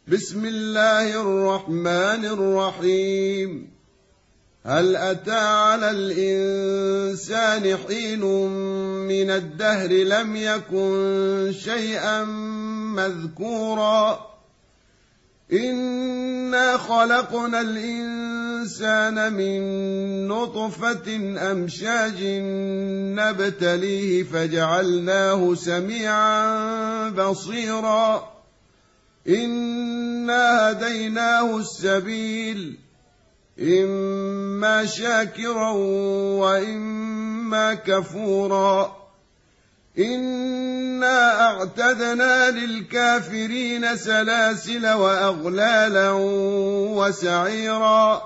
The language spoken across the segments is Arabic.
بسم الله الرحمن الرحيم. هل أتى على الإنسان حين من الدهر لم يكن شيئا مذكورا إنا خلقنا الإنسان من نطفة أمشاج نبتليه فجعلناه سميعا بصيرا إنا هديناه السبيل إما شاكرا وإما كفورا إنا أعتدنا للكافرين سلاسل وأغلالا وسعيرا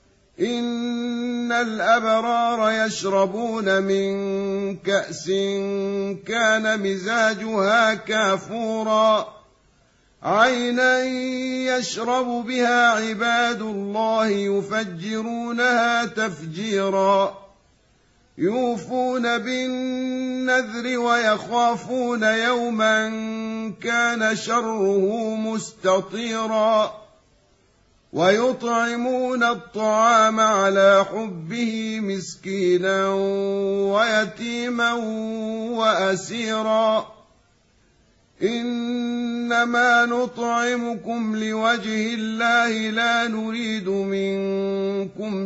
إن الأبرار يشربون من كأس كان مزاجها كافورا عينا يشرب بها عباد الله يفجرونها تفجيرا يوفون بالنذر ويخافون يوما كان شره مستطيرا ويطعمون الطعام على حبه مسكينا ويتيما وأسيرا إنما نطعمكم لوجه الله لا نريد منكم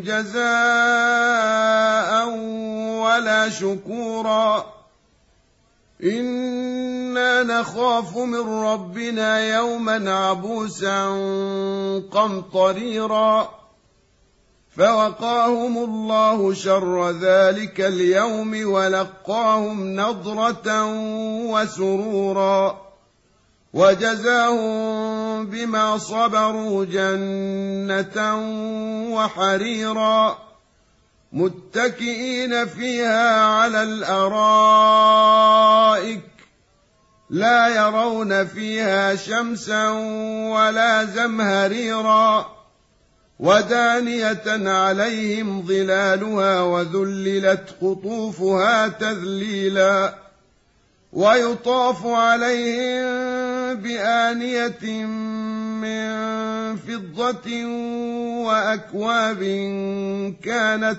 جزاء ولا شكورا إنا نخاف من ربنا يوما عبوسا قمطريرا فوقاهم الله شر ذلك اليوم ولقاهم نضرة وسرورا وجزاهم بما صبروا جنة وحريرا متكئين فيها على الأرائك لا يرون فيها شمسا ولا زمهريرا ودانية عليهم ظلالها وذللت قطوفها تذليلا ويطاف عليهم بآنية من فضة وأكواب كانت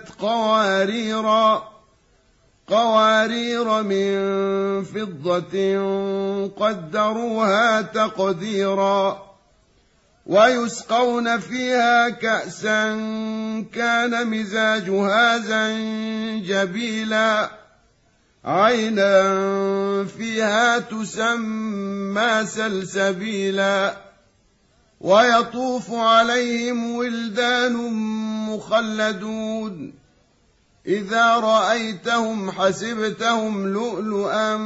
قوارير من فضة قدروها تقديرا ويسقون فيها كأسا كان مزاجها زنجبيلا عينا فيها تسمى سلسبيلا ويطوف عليهم ولدان مخلدون إذا رأيتهم حسبتهم لؤلؤا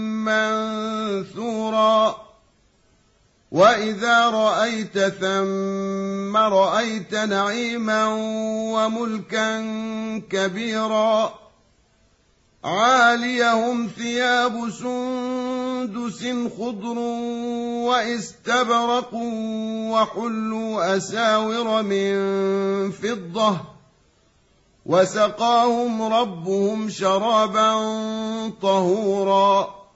منثورا وإذا رأيت ثم رأيت نعيما وملكا كبيرا عاليهم ثياب سندس خضر واستبرق وحلوا أساور من فضة وسقاهم ربهم شرابا طهورا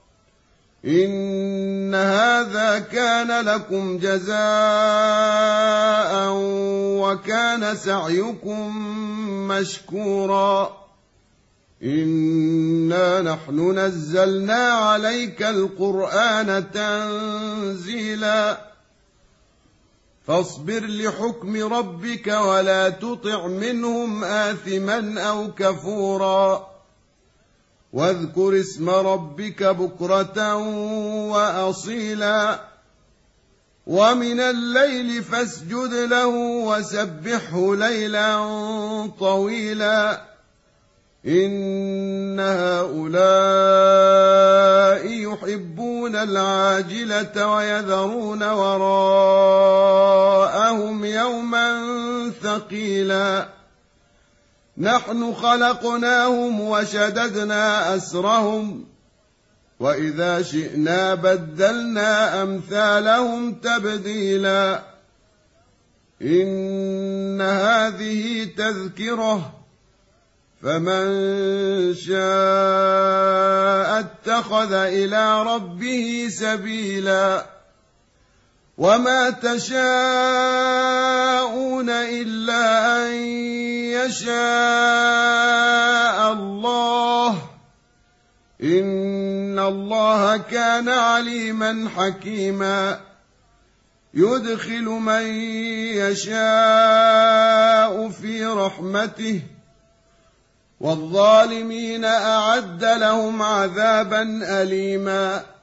إن هذا كان لكم جزاء وكان سعيكم مشكورا إنا نحن نزلنا عليك القرآن تنزيلا فاصبر لحكم ربك ولا تطع منهم آثما أو كفورا واذكر اسم ربك بكرة وأصيلا ومن الليل فاسجد له وسبحه ليلا طويلا إن هؤلاء يحبون العاجلة ويذرون وراءهم يوما ثقيلا نحن خلقناهم وشددنا أسرهم وإذا شئنا بدلنا أمثالهم تبديلا إن هذه تذكرة فمن شاء اتخذ إلى ربه سبيلا وما تشاءون إلا أن يشاء الله إن الله كان عليما حكيما يدخل من يشاء في رحمته والظالمين أعد لهم عذابا أليما